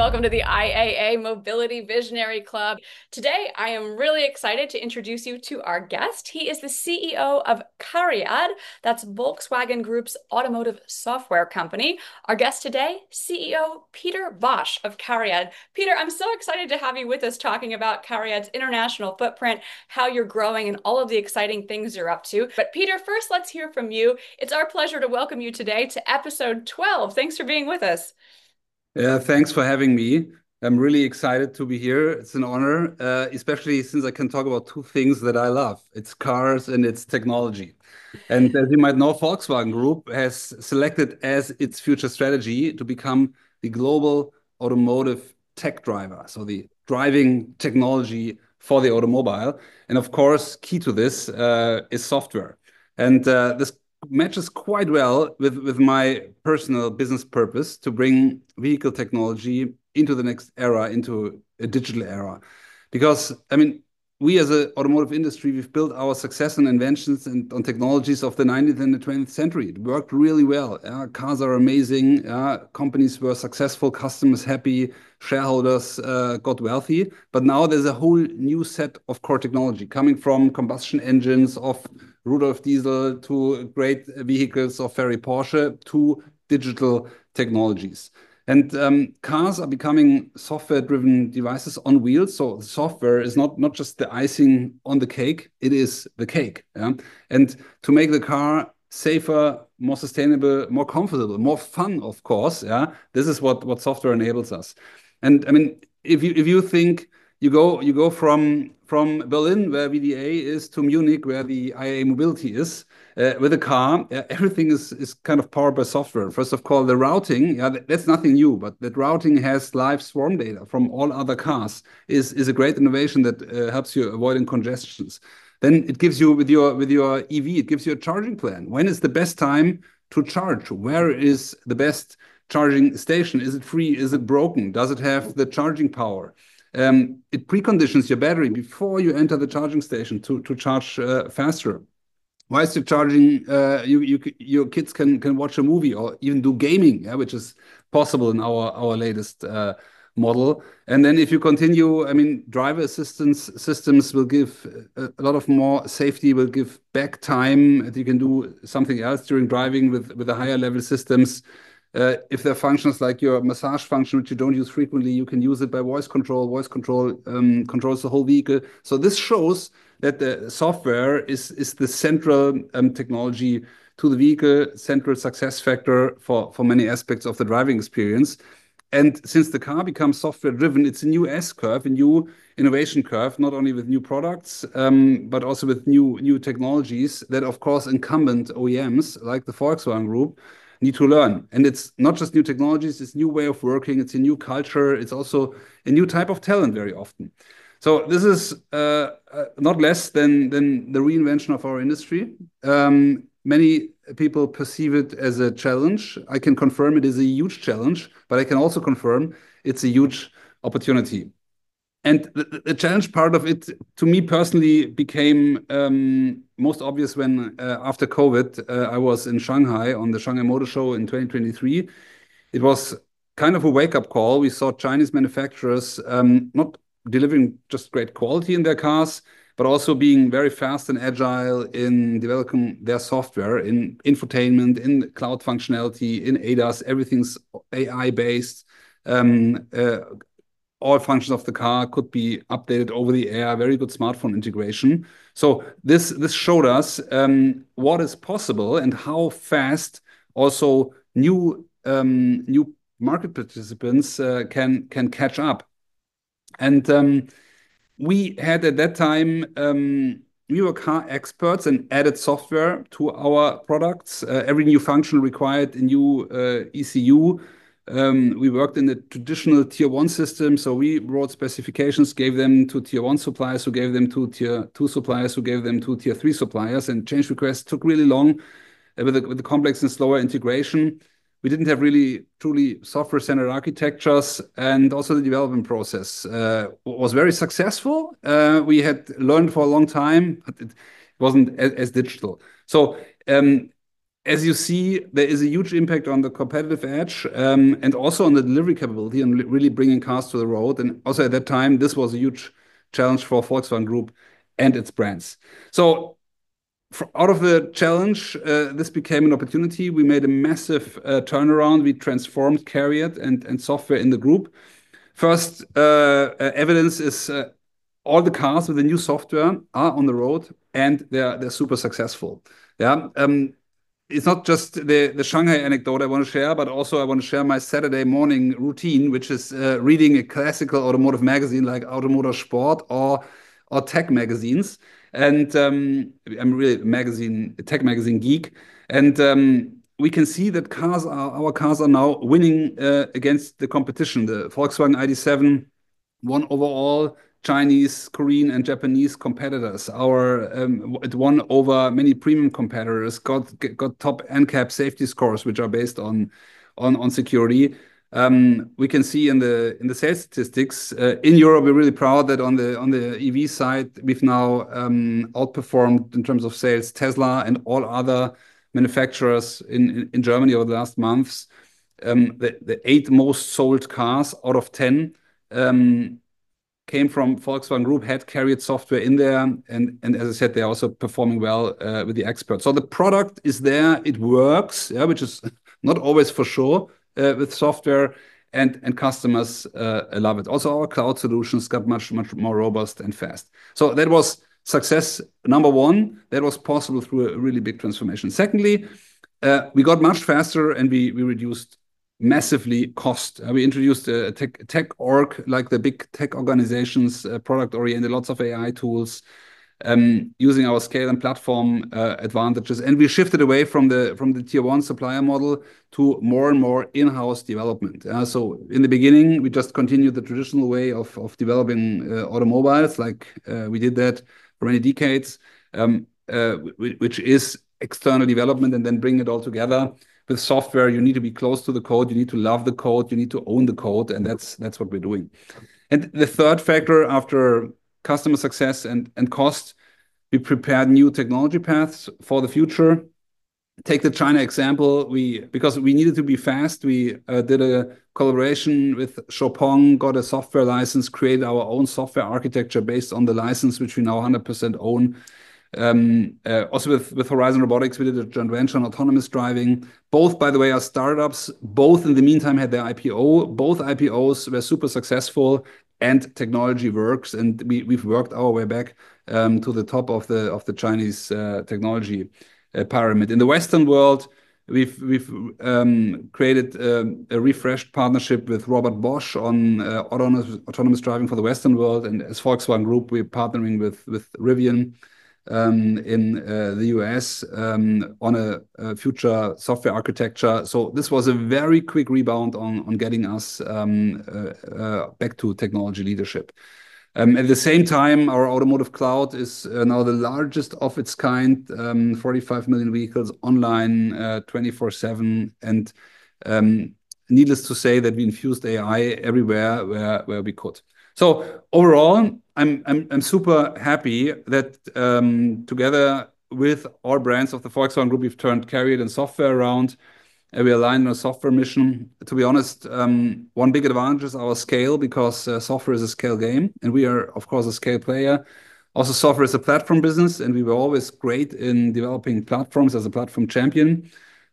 welcome to the IAA Mobility Visionary Club. Today, I am really excited to introduce you to our guest. He is the CEO of CARIAD, that's Volkswagen Group's automotive software company. Our guest today, CEO Peter Bosch of CARIAD. Peter, I'm so excited to have you with us talking about CARIAD's international footprint, how you're growing, and all of the exciting things you're up to. But Peter, first, let's hear from you. It's our pleasure to welcome you today to episode 12. Thanks for being with us. Yeah, thanks for having me. I'm really excited to be here. It's an honor, especially since I can talk about two things that I love. It's cars and it's technology. And as you might know, Volkswagen Group has selected as its future strategy to become the global automotive tech driver, so the driving technology for the automobile. And of course, key to this is software. And this matches quite well with my personal business purpose to bring vehicle technology into the next era, into a digital era. Because, I mean, we as an automotive industry, we've built our success on inventions and on technologies of the 19th and the 20th century. It worked really well. Cars are amazing. Companies were successful, customers happy, shareholders got wealthy. But now there's a whole new set of core technology coming from combustion engines of Rudolf Diesel to great vehicles of Ferry Porsche to digital technologies. And cars are becoming software-driven devices on wheels. So software is not just the icing on the cake, it is the cake. Yeah? And to make the car safer, more sustainable, more comfortable, more fun, of course, yeah, this is what software enables us. And I mean, if you think you go from Berlin, where VDA is, to Munich, where the IAA Mobility is, with a car, everything is kind of powered by software. First of all, the routing, yeah, that's nothing new, but that routing has live swarm data from all other cars is a great innovation that helps you avoiding congestions. Then it gives you with your EV, it gives you a charging plan. When is the best time to charge? Where is the best charging station? Is it free? Is it broken? Does it have the charging power? It preconditions your battery before you enter the charging station to charge faster. Whilst you're charging, your kids can watch a movie or even do gaming, yeah, which is possible in our latest model. And then if you continue, I mean, driver assistance systems will give a lot of more safety, will give back time, and you can do something else during driving with the higher level systems. If there are functions like your massage function, which you don't use frequently, you can use it by voice control. Voice control controls the whole vehicle. So this shows that the software is the central technology to the vehicle, central success factor for many aspects of the driving experience. And since the car becomes software driven, it's a new S curve, a new innovation curve, not only with new products, but also with new technologies that, of course, incumbent OEMs like the Volkswagen Group need to learn. And it's not just new technologies, it's new way of working, it's a new culture, it's also a new type of talent very often. So this is not less than the reinvention of our industry. Many people perceive it as a challenge. I can confirm it is a huge challenge, but I can also confirm it's a huge opportunity. And the challenge part of it, to me personally, became most obvious when, after COVID, I was in Shanghai on the Shanghai Motor Show in 2023. It was kind of a wake-up call. We saw Chinese manufacturers not delivering just great quality in their cars, but also being very fast and agile in developing their software, in infotainment, in cloud functionality, in ADAS. Everything's AI-based. All functions of the car could be updated over the air, very good smartphone integration. So this showed us what is possible and how fast also new market participants can catch up. And we had at that time we were car experts and added software to our products. Every new function required a new ECU. We worked in the traditional tier one system, so we wrote specifications, gave them to tier one suppliers, who gave them to tier two suppliers, who gave them to tier three suppliers, and change requests took really long with the complex and slower integration. We didn't have really truly software-centered architectures, and also the development process was very successful. We had learned for a long time, but it wasn't as digital. So as you see, there is a huge impact on the competitive edge, and also on the delivery capability and really bringing cars to the road. And also at that time, this was a huge challenge for Volkswagen Group and its brands. So out of the challenge, this became an opportunity. We made a massive turnaround. We transformed CARIAD and software in the group. First evidence is all the cars with the new software are on the road and they're super successful. Yeah. It's not just the Shanghai anecdote I want to share, but also I want to share my Saturday morning routine, which is reading a classical automotive magazine like Automotor Sport or tech magazines. And I'm really a tech magazine geek. And we can see that our cars are now winning against the competition. The Volkswagen ID.7 won overall Chinese, Korean, and Japanese competitors. It won over many premium competitors, got top NCAP safety scores, which are based on security. We can see in the sales statistics in Europe, we're really proud that on the EV side, we've now outperformed in terms of sales Tesla and all other manufacturers in Germany over the last months. The 8 most sold cars out of 10 came from Volkswagen Group, had CARIAD software in there. And as I said, they're also performing well with the experts. So the product is there, it works, yeah, which is not always for sure with software, and customers love it. Also, our cloud solutions got much more robust and fast. So that was success number one. That was possible through a really big transformation. Secondly, we got much faster and we reduced massively cost. We introduced a tech org, like the big tech organizations, product oriented, lots of AI tools, using our scale and platform advantages. And we shifted away from the tier one supplier model to more and more in-house development. So in the beginning, we just continued the traditional way of developing automobiles, like we did that for many decades, which is external development, and then bring it all together. With software, you need to be close to the code, you need to love the code, you need to own the code, and that's what we're doing. And the third factor, after customer success and cost, we prepared new technology paths for the future. Take the China example. Because we needed to be fast, we did a collaboration with XPeng, got a software license, created our own software architecture based on the license, which we now 100% own. Also with Horizon Robotics, we did a joint venture on autonomous driving. Both, by the way, are startups. Both in the meantime had their IPO. Both IPOs were super successful and technology works. And we've worked our way back to the top of the Chinese technology pyramid. In the Western world, we've created a refreshed partnership with Robert Bosch on autonomous driving for the Western world. And as Volkswagen Group, we're partnering with Rivian in the US on a future software architecture. So this was a very quick rebound on getting us back to technology leadership. At the same time, our automotive cloud is now the largest of its kind, 45 million vehicles online 24/7. And needless to say that we infused AI everywhere where we could. So overall, I'm super happy that together with all brands of the Volkswagen Group, we've turned CARIAD and software around. We aligned on a software mission. To be honest, one big advantage is our scale, because software is a scale game, and we are, of course, a scale player. Also, software is a platform business, and we were always great in developing platforms as a platform champion.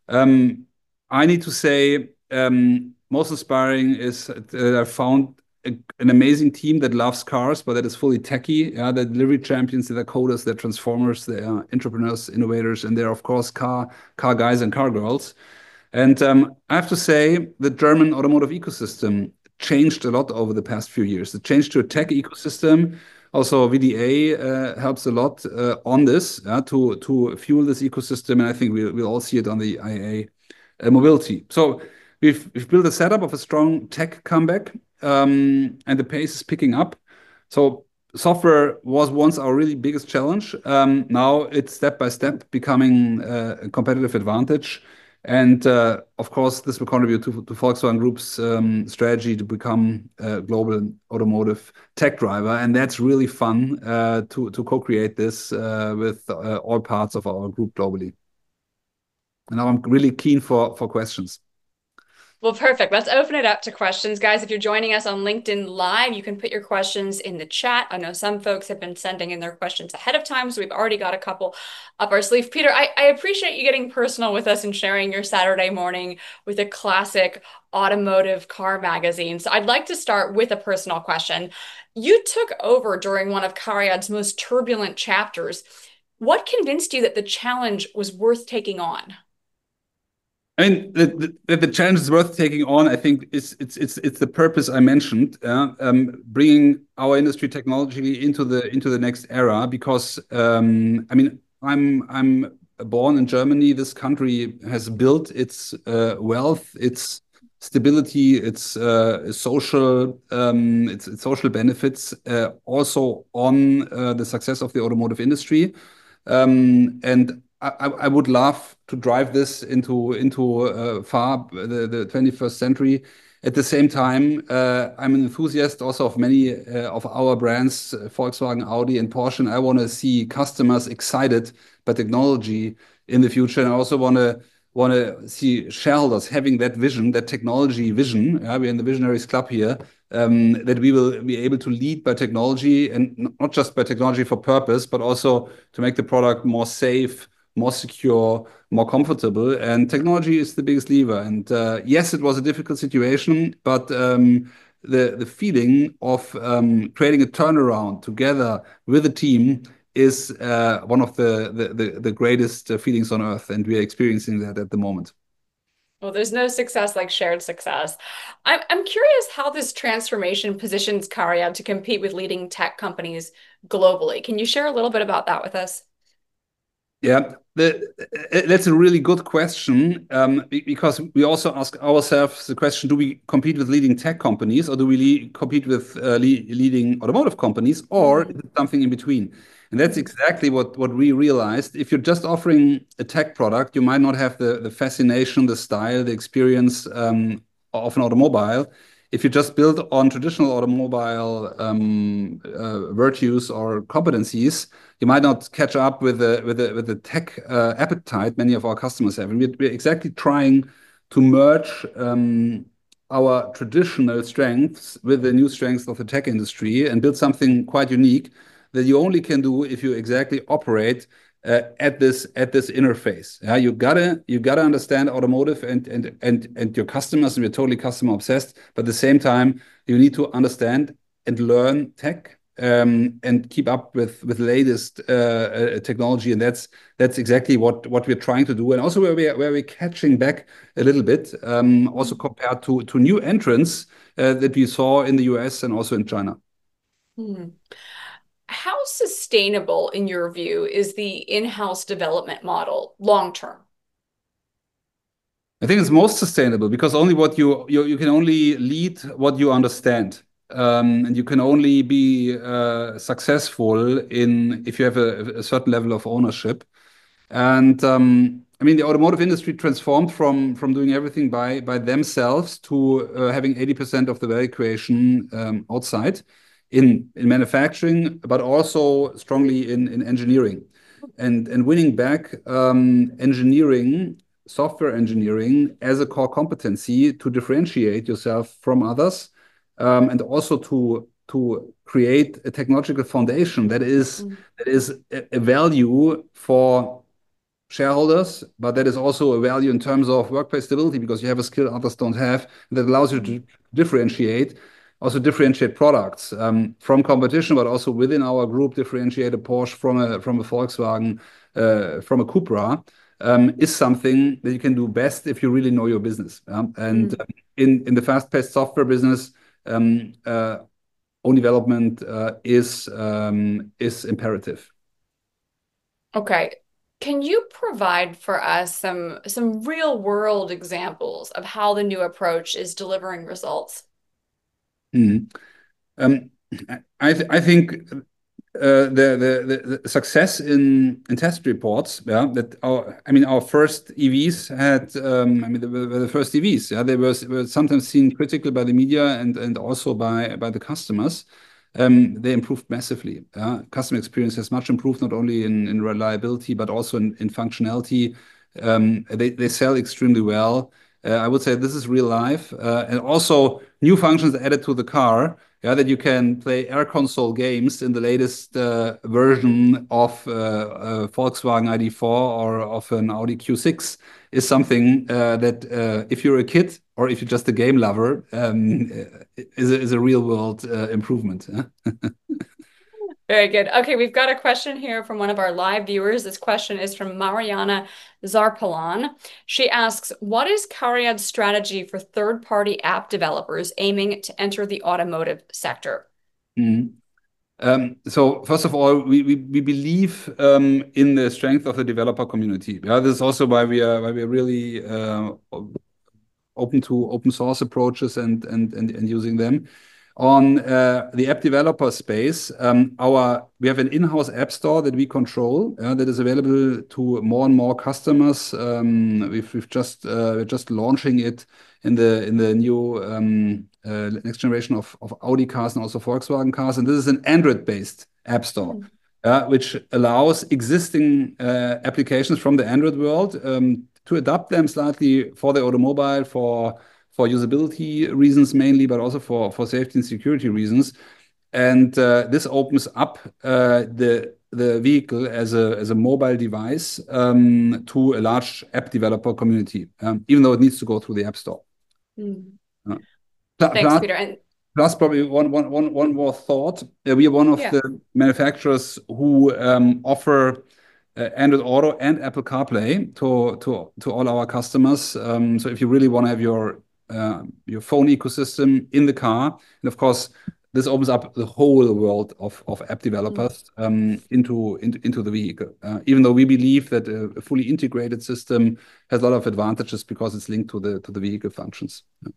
I need to say, most inspiring is that I found an amazing team that loves cars, but that is fully techie. Yeah, they're delivery champions, they're coders, they're transformers, they are entrepreneurs, innovators, and they're, of course, car guys and car girls. And I have to say, the German automotive ecosystem changed a lot over the past few years. It changed to a tech ecosystem. Also, VDA helps a lot on this to fuel this ecosystem, and I think we'll all see it on the IAA mobility. So we've built a setup of a strong tech comeback, and the pace is picking up. So software was once our really biggest challenge. Now it's step by step becoming a competitive advantage. And of course, this will contribute to Volkswagen Group's strategy to become a global automotive tech driver. And that's really fun to co-create this with all parts of our group globally. And now I'm really keen for questions. Well, perfect. Let's open it up to questions. Guys, if you're joining us on LinkedIn Live, you can put your questions in the chat. I know some folks have been sending in their questions ahead of time, so we've already got a couple up our sleeve. Peter, I appreciate you getting personal with us and sharing your Saturday morning with a classic automotive car magazine. So I'd like to start with a personal question. You took over during one of Cariad's most turbulent chapters. What convinced you that the challenge was worth taking on? I mean, the challenge is worth taking on. I think it's the purpose I mentioned, bringing our industry technology into the next era. Because I mean, I'm born in Germany. This country has built its wealth, its stability, its social benefits, also on the success of the automotive industry. And I would love to drive this into far the 21st century. At the same time, I'm an enthusiast also of many of our brands, Volkswagen, Audi, and Porsche. And I want to see customers excited by technology in the future. And I also want to see shareholders having that vision, that technology vision. Yeah, we're in the Visionaries Club here. That we will be able to lead by technology, and not just by technology for purpose, but also to make the product more safe, more secure, more comfortable. And technology is the biggest lever. And yes, it was a difficult situation, but the feeling of creating a turnaround together with a team is one of the greatest feelings on earth, and we are experiencing that at the moment. Well, there's no success like shared success. I'm curious how this transformation positions Cariad to compete with leading tech companies globally. Can you share a little bit about that with us? Yeah, that's a really good question, because we also ask ourselves the question: do we compete with leading tech companies, or do we compete with leading automotive companies, or is Mm, it something in between? And that's mm, exactly what we realized. If you're just offering a tech product, you might not have the fascination, the style, the experience of an automobile. If you just build on traditional automobile virtues or competencies, you might not catch up with the tech appetite many of our customers have. And we're exactly trying to merge our traditional strengths with the new strengths of the tech industry and build something quite unique that you only can do if you exactly operate at this interface. Yeah, you gotta understand automotive and your customers, and we're totally customer obsessed. But at the same time, you need to understand and learn tech, and keep up with latest technology. And that's exactly what we're trying to do, and also where we're catching back a little bit, also mm, compared to new entrants that we saw in the US and also in China. mm. How sustainable, in your view, is the in-house development model long term? I think it's most sustainable because only what you can only lead what you understand. And you can only be successful in if you have a certain level of ownership. And I mean, the automotive industry transformed from doing everything by themselves to having 80% of the value creation outside in manufacturing, but also strongly in engineering, and winning back engineering, software engineering as a core competency to differentiate yourself from others, and also to create a technological foundation Mm, that is a value for shareholders, but that is also a value in terms of workplace stability because you have a skill others don't have that allows you mm, to differentiate, also differentiate products from competition, but also within our group, differentiate a Porsche from a Volkswagen, from a Cupra, is something that you can do best if you really know your business. And mm. in the fast-paced software business, own development is imperative. Okay. Can you provide for us some real world examples of how the new approach is delivering results? Mhm. Um, I think the success in test reports, yeah, that our first EVs had, I mean, the first EVs, yeah, they were sometimes seen critical by the media and also by the customers. They improved massively. Yeah. Customer experience has much improved, not only in reliability, but also in functionality. They sell extremely well. I would say this is real life. And also new functions added to the car, yeah, that you can play air console games in the latest version of Volkswagen ID.4 or of an Audi Q6 is something that if you're a kid or if you're just a game lover, is a real world improvement. Very good. Okay, we've got a question here from one of our live viewers. This question is from Mariana Zarpalan. She asks, what is Cariad's strategy for third-party app developers aiming to enter the automotive sector? Mm. So first of all, we believe in the strength of the developer community. Yeah, this is also why we're really open to open source approaches and using them. On the app developer space, we have an in-house app store that we control that is available to more and more customers. We're just launching it in the new next generation of Audi cars and also Volkswagen cars. And this is an Android-based app store, which allows existing applications from the Android world to adapt them slightly for the automobile, for usability reasons mainly, but also for safety and security reasons. And this opens up the vehicle as a mobile device to a large app developer community, even though it needs to go through the App Store. Thanks, Peter. Plus, probably one more thought. We are one of the manufacturers who offer Android Auto and Apple CarPlay to all our customers. So if you really want to have your phone ecosystem in the car, and of course, this opens up the whole world of app developers into the vehicle. Even though we believe that a fully integrated system has a lot of advantages because it's linked to the vehicle functions.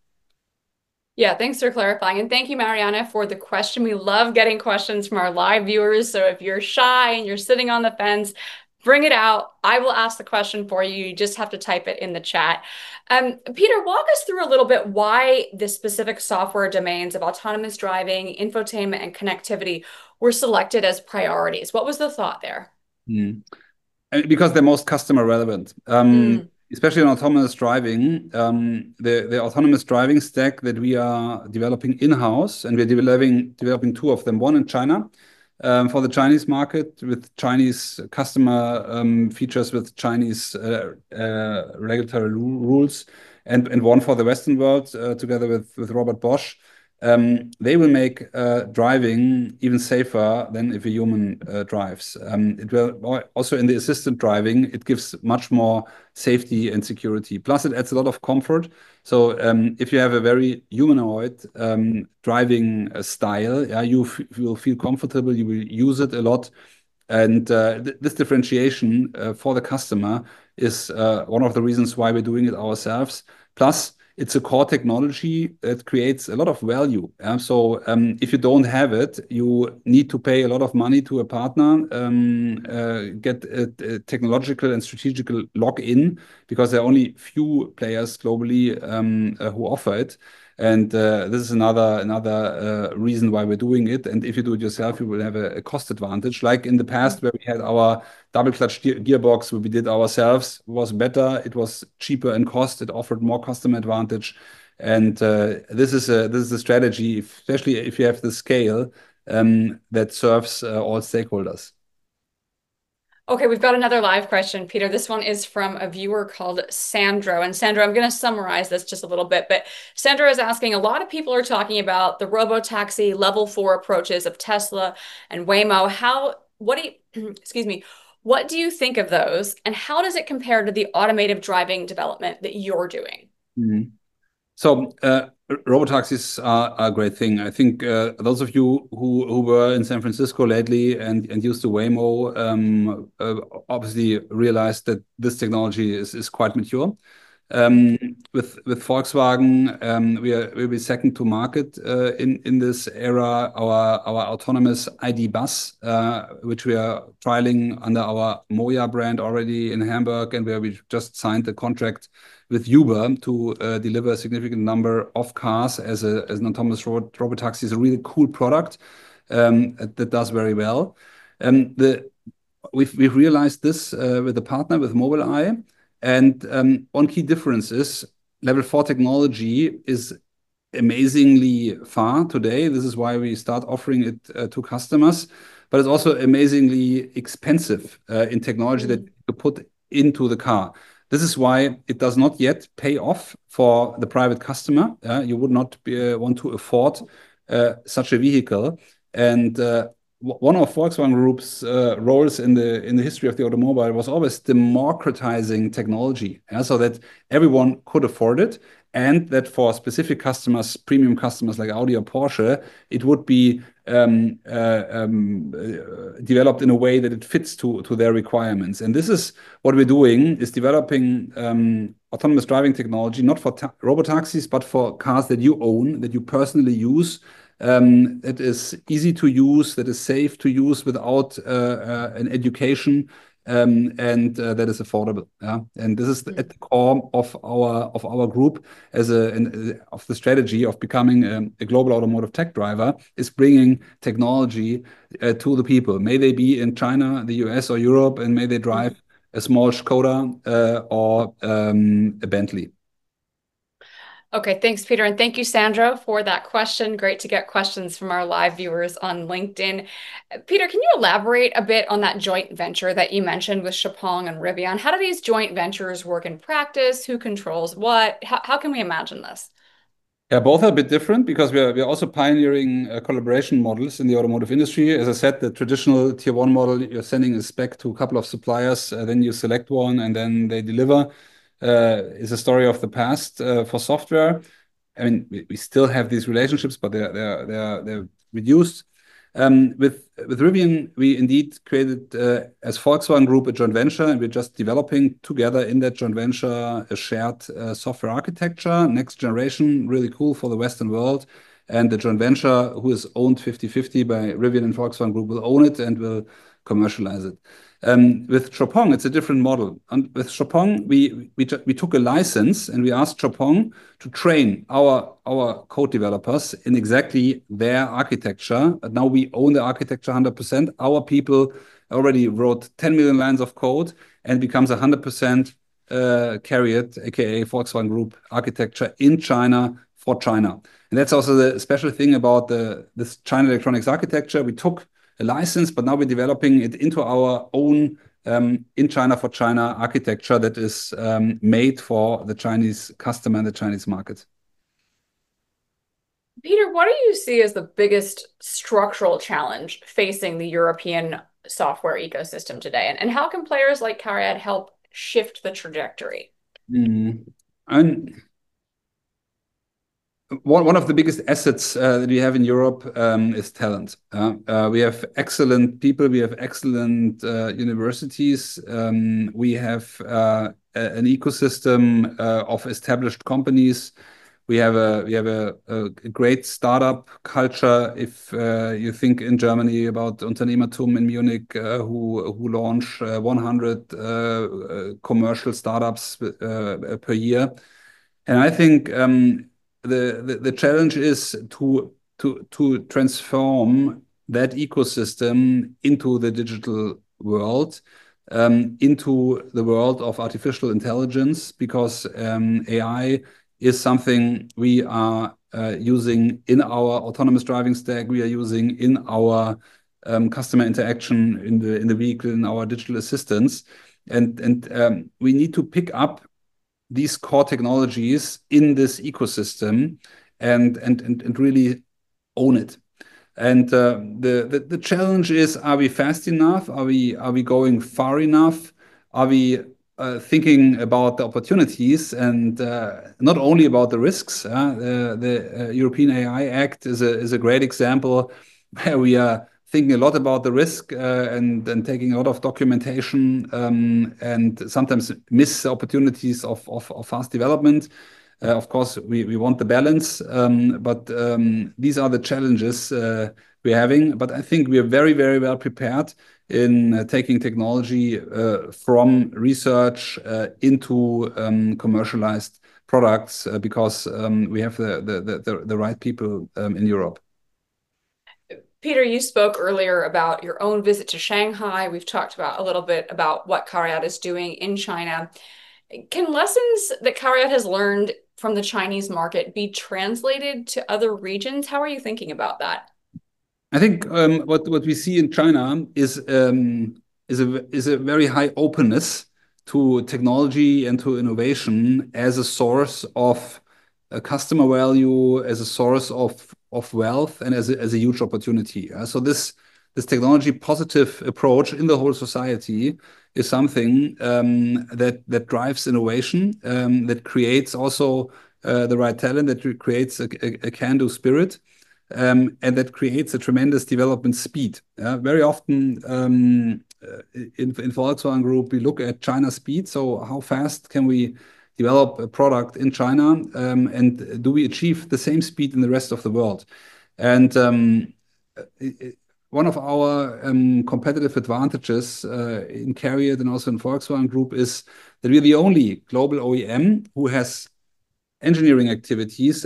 Yeah, thanks for clarifying. And thank you, Mariana, for the question. We love getting questions from our live viewers. So if you're shy and you're sitting on the fence, bring it out. I will ask the question for you. You just have to type it in the chat. Peter, walk us through a little bit why the specific software domains of autonomous driving, infotainment, and connectivity were selected as priorities. What was the thought there? Because they're most customer relevant. Especially in autonomous driving, the autonomous driving stack that we are developing in-house, and we're developing two of them, one in China for the Chinese market with Chinese customer features, with Chinese regulatory rules, and one for the Western world together with Robert Bosch. They will make driving even safer than if a human drives. It will also, in the assistant driving, it gives much more safety and security. Plus, it adds a lot of comfort. So if you have a very humanoid driving style, yeah, you will feel comfortable. You will use it a lot. And this differentiation for the customer is one of the reasons why we're doing it ourselves. Plus, it's a core technology that creates a lot of value. So if you don't have it, you need to pay a lot of money to a partner, get a technological and strategical lock-in, because there are only few players globally who offer it. And this is another reason why we're doing it. And if you do it yourself, you will have a cost advantage. Like in the past, where we had our double clutch gearbox, where we did ourselves, was better. It was cheaper in cost. It offered more customer advantage. And this is a strategy, especially if you have the scale that serves all stakeholders. Okay, we've got another live question, Peter. This one is from a viewer called Sandro. And Sandro, I'm going to summarize this just a little bit, but Sandro is asking, a lot of people are talking about the robotaxi level 4 approaches of Tesla and Waymo. Excuse me, what do you think of those, and how does it compare to the automated driving development that you're doing? So robotaxis are a great thing. I think those of you who were in San Francisco lately and used the Waymo obviously realized that this technology is quite mature. With Volkswagen, we'll be second to market in this era. Our autonomous ID. Bus, which we are trialing under our MOIA brand already in Hamburg, and where we just signed a contract with Uber to deliver a significant number of cars as an autonomous robotaxi, is a really cool product that does very well. We've realized this with a partner, with Mobileye. And one key difference is level 4 technology is amazingly far today. This is why we start offering it to customers, but it's also amazingly expensive in technology that you put into the car. This is why it does not yet pay off for the private customer. You would not want to afford such a vehicle. And one of Volkswagen Group's roles in the history of the automobile was always democratizing technology, so that everyone could afford it, and that for specific customers, premium customers like Audi or Porsche, it would be developed in a way that it fits to their requirements. And this is what we're doing: is developing autonomous driving technology, not for robotaxis, but for cars that you own, that you personally use. That is easy to use, that is safe to use without an education, and that is affordable. Yeah, and this is at the core of our group as of the strategy of becoming a global automotive tech driver, is bringing technology to the people. May they be in China, the US, or Europe, and may they drive a small Skoda or a Bentley. Okay, thanks, Peter. And thank you, Sandro, for that question. Great to get questions from our live viewers on LinkedIn. Peter, can you elaborate a bit on that joint venture that you mentioned with XPeng and Rivian? How do these joint ventures work in practice? Who controls what? How can we imagine this? Yeah, both are a bit different because we're also pioneering collaboration models in the automotive industry. As I said, the traditional tier one model, you're sending a spec to a couple of suppliers, then you select one, and then they deliver, is a story of the past for software. I mean, we still have these relationships, but they're reduced. With Rivian, we indeed created as Volkswagen Group a joint venture, and we're just developing together in that joint venture a shared software architecture, next generation, really cool for the Western world. And the joint venture, who is owned 50-50 by Rivian and Volkswagen Group, will own it and will commercialize it. With XPeng, it's a different model. And with XPeng, we took a license and we asked XPeng to train our code developers in exactly their architecture. Now we own the architecture 100%. Our people already wrote 10 million lines of code and becomes 100% CARIAD, aka Volkswagen Group architecture in China for China. And that's also the special thing about this China Electronics architecture. We took a license, but now we're developing it into our own in China for China architecture that is made for the Chinese customer and the Chinese market. Peter, what do you see as the biggest structural challenge facing the European software ecosystem today? And how can players like CARIAD help shift the trajectory? And one of the biggest assets that we have in Europe is talent. We have excellent people, we have excellent universities, we have an ecosystem of established companies. We have a great startup culture. If you think in Germany about Unternehmertum in Munich, who launch 100 commercial startups per year. And I think the challenge is to transform that ecosystem into the digital world, into the world of artificial intelligence, because AI is something we are using in our autonomous driving stack. We are using in our customer interaction in the vehicle, in our digital assistants, and we need to pick up these core technologies in this ecosystem and really own it. And the challenge is: are we fast enough? Are we going far enough? Are we thinking about the opportunities and not only about the risks? The European AI Act is a great example where we are thinking a lot about the risk and taking a lot of documentation and sometimes miss the opportunities of fast development. Of course, we want the balance, but these are the challenges we're having. But I think we are very, very well prepared in taking technology from research into commercialized products because we have the right people in Europe. Peter, you spoke earlier about your own visit to Shanghai. We've talked about a little bit about what CARIAD is doing in China. Can lessons that Cariad has learned from the Chinese market be translated to other regions? How are you thinking about that? I think what we see in China is a very high openness to technology and to innovation as a source of customer value, as a source of wealth, and as a huge opportunity. So this technology positive approach in the whole society is something that drives innovation, that creates also the right talent, that creates a can-do spirit, and that creates a tremendous development speed. Very often in Volkswagen Group, we look at China speed. So how fast can we develop a product in China, and do we achieve the same speed in the rest of the world? And one of our competitive advantages in CARIAD and also in Volkswagen Group is that we're the only global OEM who has engineering activities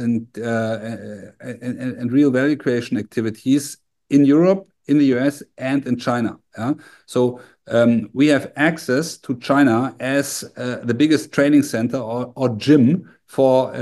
and real value creation activities in Europe, in the US, and in China. So we have access to China as the biggest training center or gym for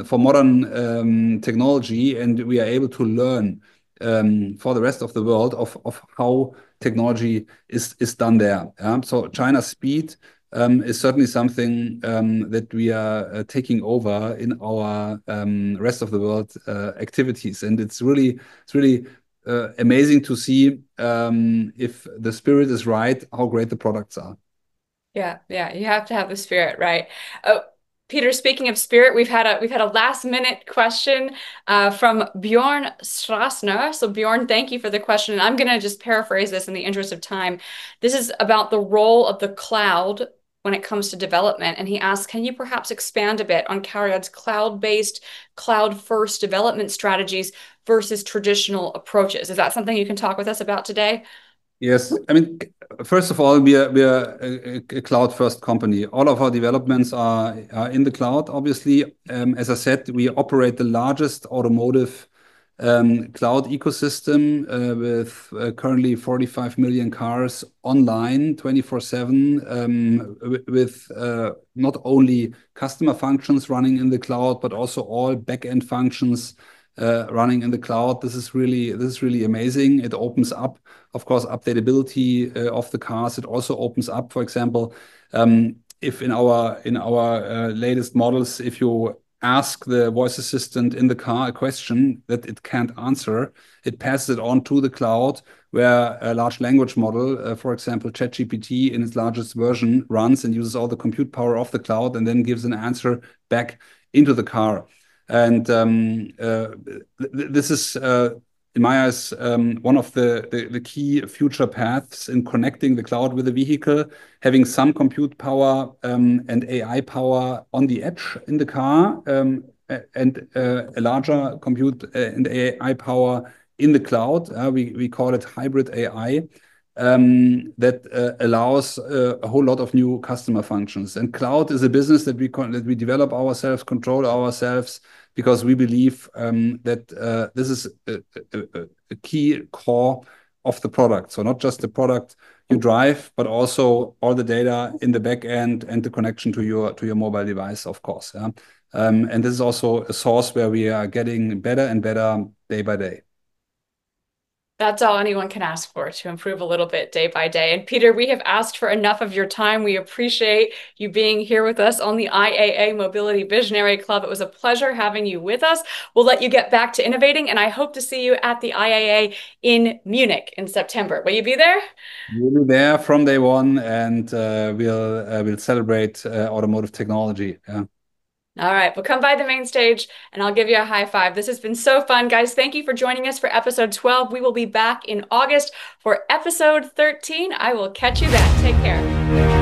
modern technology, and we are able to learn for the rest of the world of how technology is done there. So China's speed is certainly something that we are taking over in our rest of the world activities. And it's really amazing to see if the spirit is right, how great the products are. Yeah, yeah, you have to have the spirit, right? Oh, Peter, speaking of spirit, we've had a last minute question from Bjorn Strassner. So Bjorn, thank you for the question. And I'm going to just paraphrase this in the interest of time. This is about the role of the cloud when it comes to development. And he asks, can you perhaps expand a bit on Cariad's cloud-based, cloud-first development strategies versus traditional approaches? Is that something you can talk with us about today? Yes, I mean, first of all, we are a cloud-first company. All of our developments are in the cloud, obviously. As I said, we operate the largest automotive cloud ecosystem with currently 45 million cars online 24/7, with not only customer functions running in the cloud, but also all back-end functions running in the cloud. This is really amazing. It opens up, of course, updatability of the cars. It also opens up, for example, if in our latest models, if you ask the voice assistant in the car a question that it can't answer, it passes it on to the cloud, where a large language model, for example, ChatGPT in its largest version, runs and uses all the compute power of the cloud and then gives an answer back into the car. And this is, in my eyes, one of the key future paths in connecting the cloud with the vehicle, having some compute power and AI power on the edge in the car, and a larger compute and AI power in the cloud. We call it hybrid AI. That allows a whole lot of new customer functions. And cloud is a business that we develop ourselves, control ourselves, because we believe that this is a key core of the product. So not just the product you drive, but also all the data in the back end and the connection to your mobile device, of course. And this is also a source where we are getting better and better day by day. That's all anyone can ask for, to improve a little bit day by day. And Peter, we have asked for enough of your time. We appreciate you being here with us on the IAA Mobility Visionary Club. It was a pleasure having you with us. We'll let you get back to innovating, and I hope to see you at the IAA in Munich in September. Will you be there? We'll be there from day one, and we'll celebrate automotive technology. Yeah. All right, well, come by the main stage and I'll give you a high five. This has been so fun, guys. Thank you for joining us for episode 12. We will be back in August for episode 13. I will catch you then. Take care.